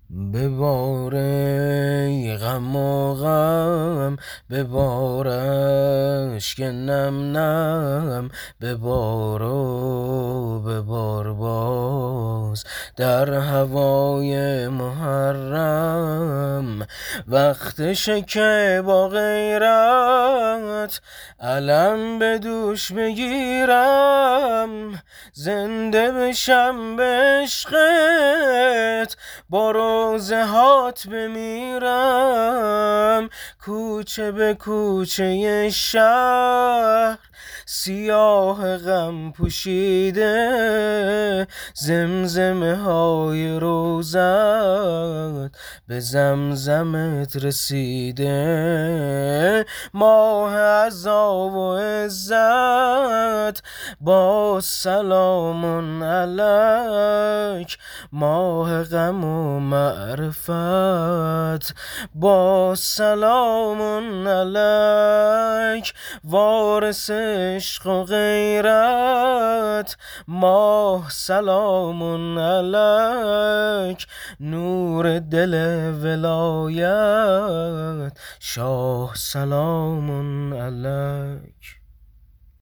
بباره غم و غم، ببارش که نم نم، ببار و ببار باز در هوای محرم. وقتشه که با غیرت علم به دوش بگیرم، زنده بشم به عشقت، با روزه هات بمیرم. کوچه به کوچه شهر سیاه غم پوشیده، زمزمه های روزت به زمزمت رسیده. ماه عزا و عزت با سلام علیک، ماه غم و معرفت با سلام علیک. وارث عشق و غیرت ماه سلام علیک، نور دل ولایت شاه سلام علیک.